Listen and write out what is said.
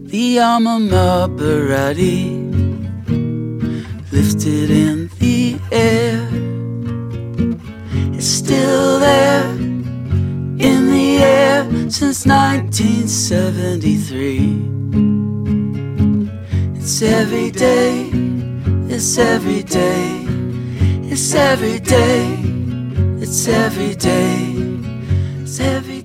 The alma materati lifted in the air. It's still there in the air since 1973. It's every day, it's every day, it's every day, it's every day, it's every day.